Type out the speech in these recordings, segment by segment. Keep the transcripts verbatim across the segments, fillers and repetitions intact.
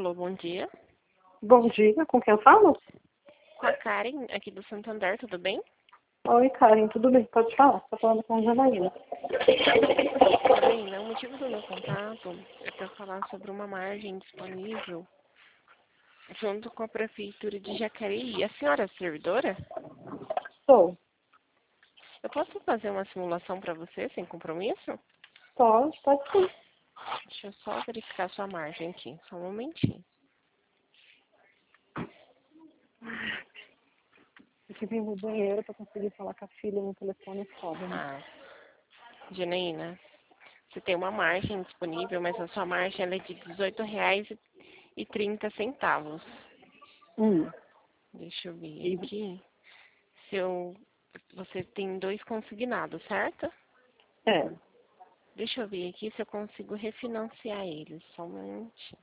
Alô, bom dia. Bom dia, com quem eu falo? Com a Karen, aqui do Santander, tudo bem? Oi, Karen, tudo bem? Pode falar, estou falando com a Janaína. Janaína, o motivo do meu contato é para falar sobre uma margem disponível junto com a Prefeitura de Jacareí. A senhora é servidora? Sou. Eu posso fazer uma simulação para você, sem compromisso? Pode, pode sim. Deixa eu só verificar sua margem aqui, só um momentinho. Eu que vim no banheiro para conseguir falar com a filha no telefone foda, né? Ah, Janaína, você tem uma margem disponível, mas a sua margem ela é de dezoito reais e trinta centavos. Hum. Deixa eu ver E, aqui. Se eu, você tem dois consignados, certo? é, Deixa eu ver aqui se eu consigo refinanciar eles. Só um momentinho.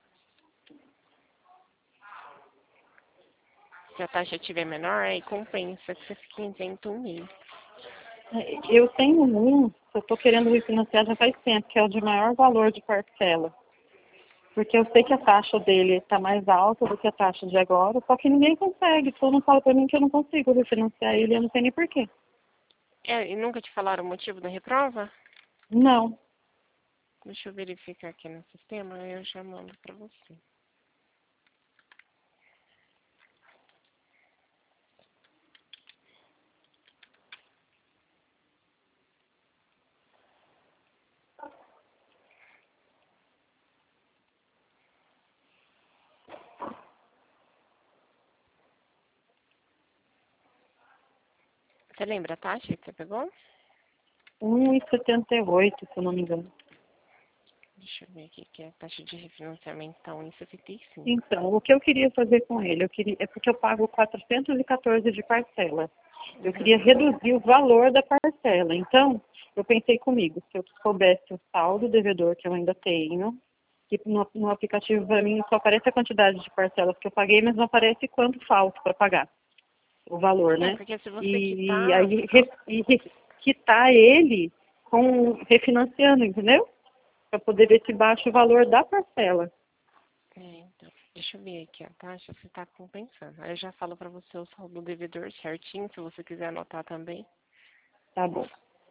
Se a taxa estiver menor, aí compensa que você fique isento um mês. eu tenho um que eu estou querendo refinanciar já faz tempo, que é o de maior valor de parcela. Porque eu sei que a taxa dele está mais alta do que a taxa de agora, só que ninguém consegue. Todo mundo fala para mim que eu não consigo refinanciar ele, eu não sei nem porquê. É, e nunca te falaram o motivo da reprova? Não. Deixa eu verificar aqui no sistema, aí eu já mando pra você. Você lembra a taxa que você pegou? um e setenta e oito, se eu não me engano. Deixa eu ver aqui, que a taxa de refinanciamento tá um e setenta e cinco. Então, o que eu queria fazer com ele? Eu queria, é porque eu pago quatrocentos e quatorze de parcela. Eu queria Uhum. reduzir o valor da parcela. Então, eu pensei comigo, se eu soubesse o saldo devedor que eu ainda tenho, que no, no aplicativo para mim só aparece a quantidade de parcelas que eu paguei, mas não aparece quanto falta para pagar, o valor, É, né? porque se você E, quitar, aí re, e re, quitar ele com refinanciando, entendeu? Para poder ver se baixa o valor da parcela. É, então, deixa eu ver aqui a taxa, se tá compensando. Aí eu já falo pra você o saldo do devedor certinho, se você quiser anotar também. Tá bom.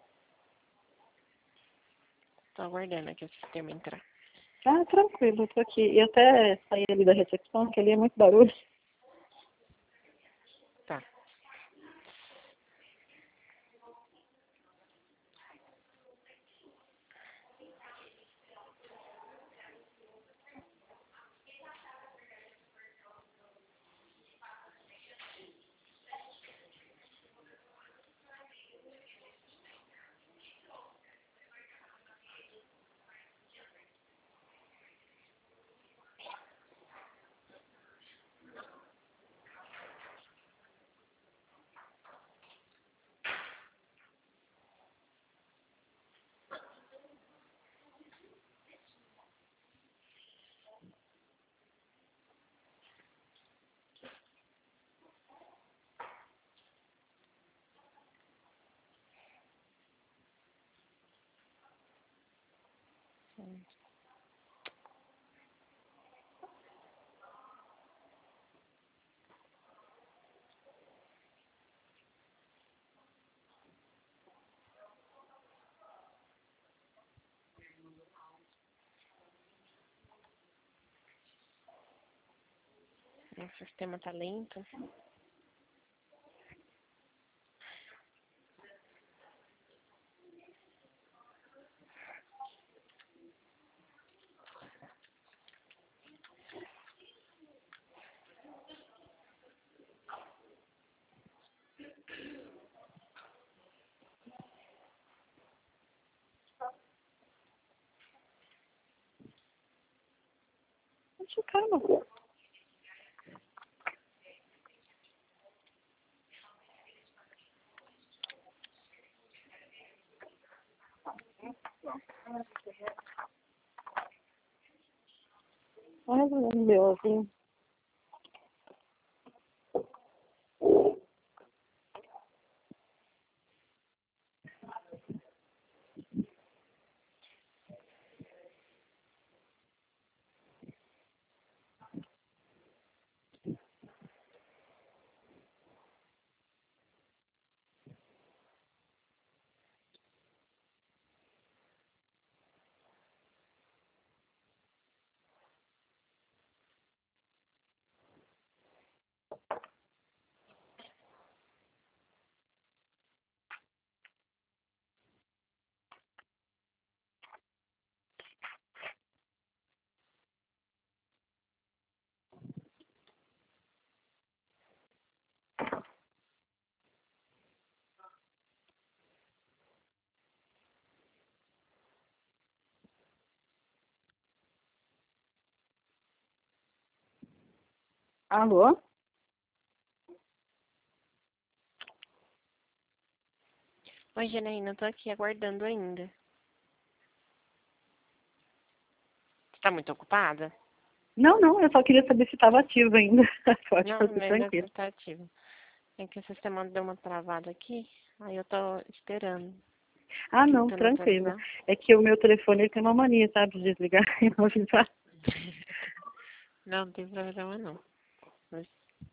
Tô aguardando aqui o sistema entrar. Ah, tranquilo, eu tô aqui. E até sair ali da recepção, que ali é muito barulho. Tá. O sistema tá lento. Deixa eu calma. Olha o meu, assim. Alô? Oi, Janaína, tô aqui aguardando ainda. Você tá muito ocupada? Não, não, eu só queria saber se estava ativo ainda. Pode Não, fazer ainda tranquilo. tá ativo. É que o sistema deu uma travada aqui, aí eu tô esperando, Ah, não, tentando tranquilo. atualizar. É que o meu telefone ele tem uma mania, sabe, de desligar e não avisar. Não, não tem problema não. Mas,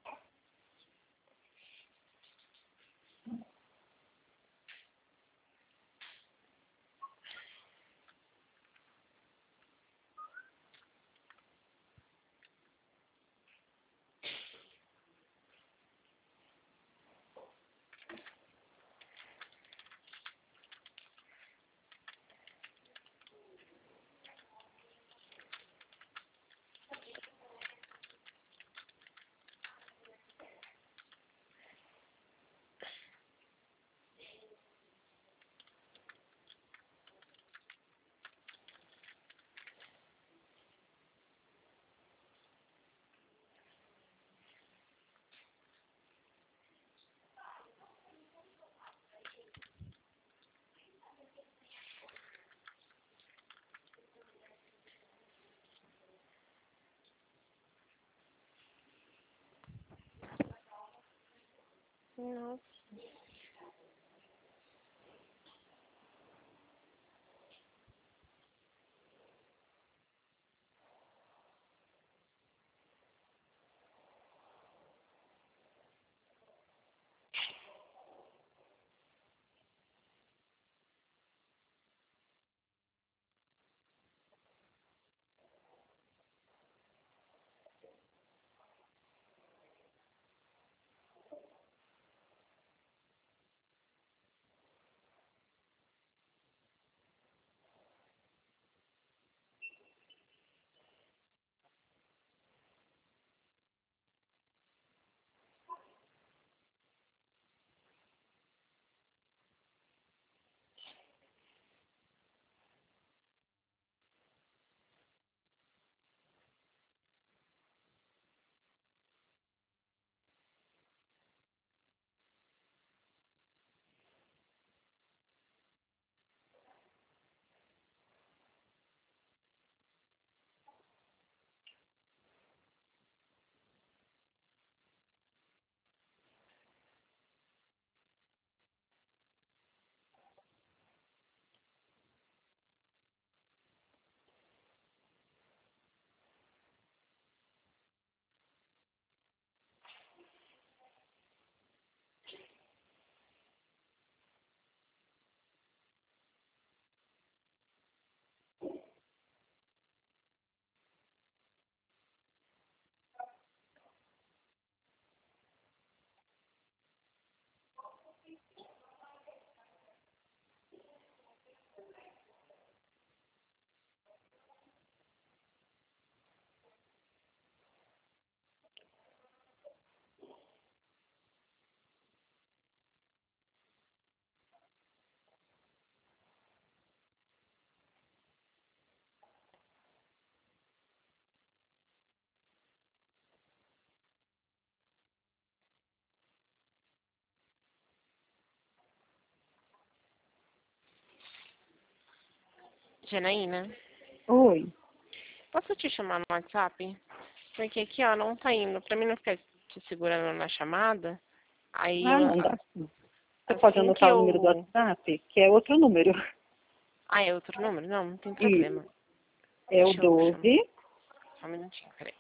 nossa. Janaína, Oi. posso te chamar no WhatsApp? Porque aqui, ó, não tá indo. Pra mim não ficar te segurando na chamada, aí Ah, eu, não dá. Você pode assim que anotar o número do eu... WhatsApp, que é outro número. Ah, é outro número? Não, não tem Isso. problema. É o Deixa eu chamar. doze. Só um minutinho, peraí.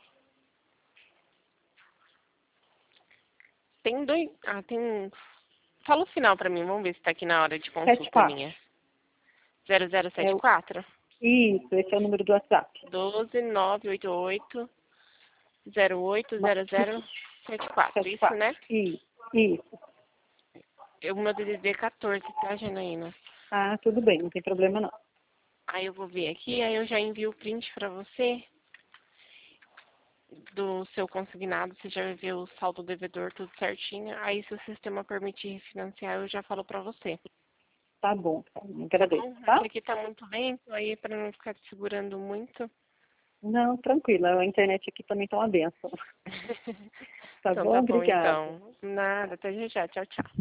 Tem dois... Ah, tem... Fala o final pra mim, vamos ver se tá aqui na hora de Sete consulta quatro. minha. zero zero É sete o... quatro Isso, esse é o número do WhatsApp. doze nove oito oito zero oito No- zero zero sete quatro. Sete Isso, quatro. né? Isso. Isso. O meu D D D é quatorze, tá, Janaína? Ah, tudo bem, não tem problema não. Aí eu vou ver aqui, aí eu já envio o print pra você do seu consignado, você já vai ver o saldo devedor tudo certinho. Aí se o sistema permitir refinanciar, eu já falo pra você. Tá bom, tá, Tá agradeço, bom? É que tá? aqui tá muito lento, aí pra não ficar te segurando muito, Não, tranquila, a internet aqui também tá uma benção. Tá Então bom? tá bom, Obrigada. então. Nada, até já já. Tchau, tchau.